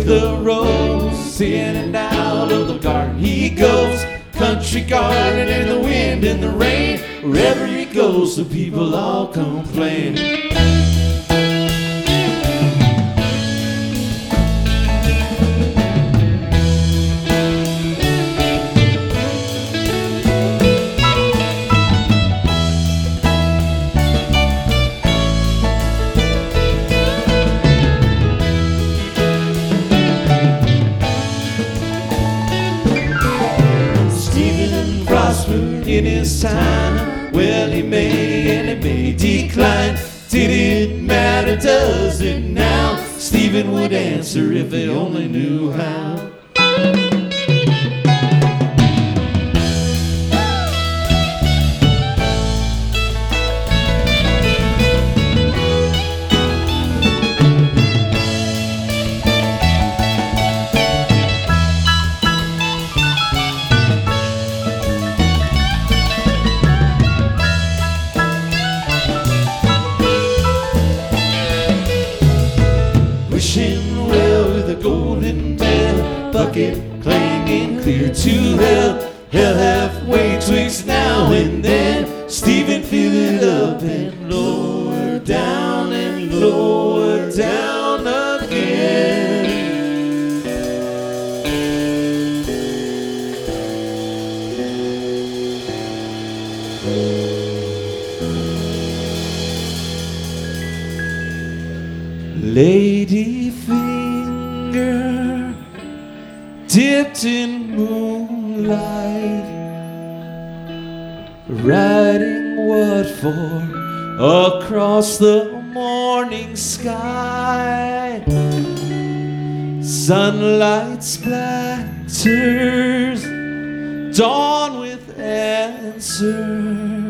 the rose, in and out of the garden he goes. Country garden in the wind and the rain, wherever he goes the people all complain. In his time, well, he may and he may decline. Did it matter, does it now? Stephen would answer if he only knew how. Wishing well with a golden bell, bucket clanging clear to hell. Hell halfway twixt now and then, Stephen fill it up and lower down and lower down again. Lady finger dipped in moonlight, writing what for across the morning sky. Sunlight splatters dawn with answer.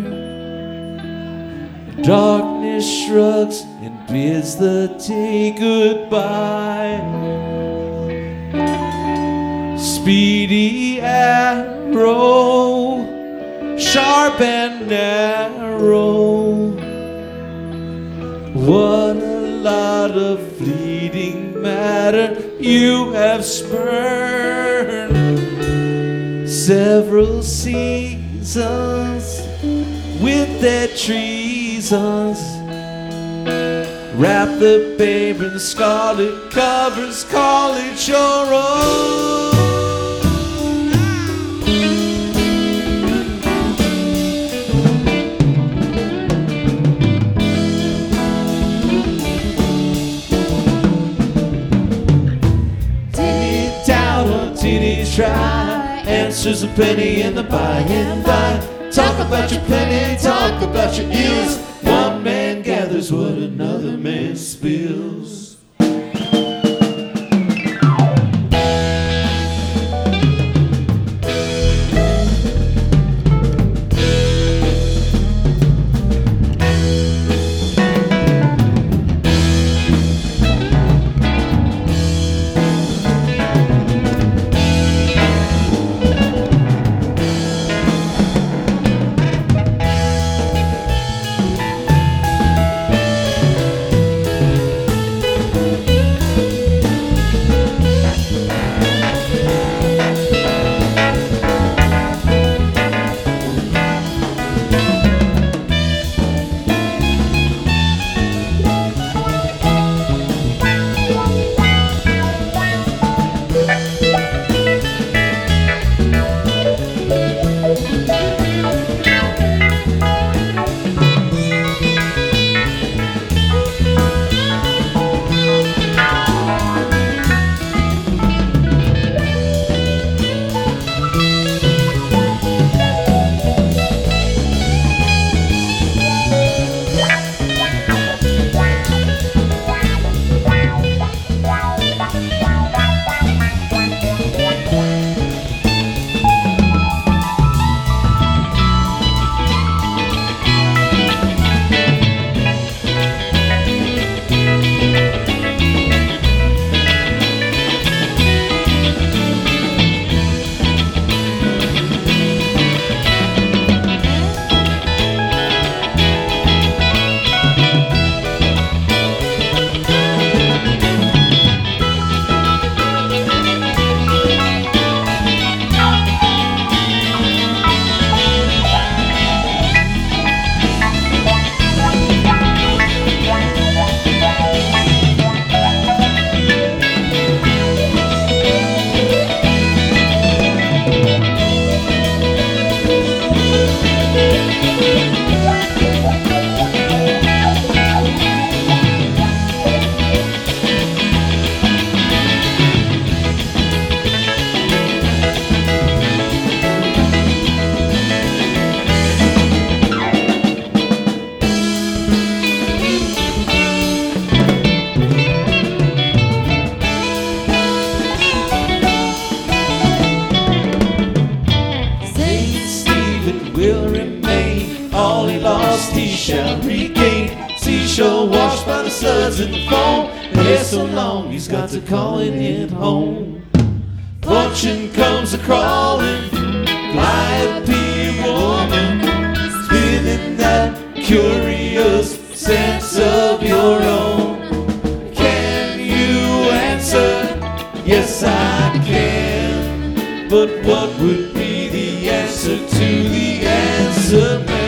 Darkness shrugs and bids the day goodbye. Speedy arrow, sharp and narrow. What a lot of fleeting matter you have spurned. Several seasons with their treasons. Wrap the babe in the scarlet covers, call it your own. Did he doubt or did he try? Answers aplenty in the by and by. Talk about your plenty, talk about your ills. One man gathers what another man spills. will remain. All he lost he shall regain. Seashore washed by the suds and the foam, and hair so long he's got to calling it home. Fortune comes a-crawling, Calliope woman, spinning that curious sense of your own. Can you answer? Yes, I can. But what would be the answer to the answer man?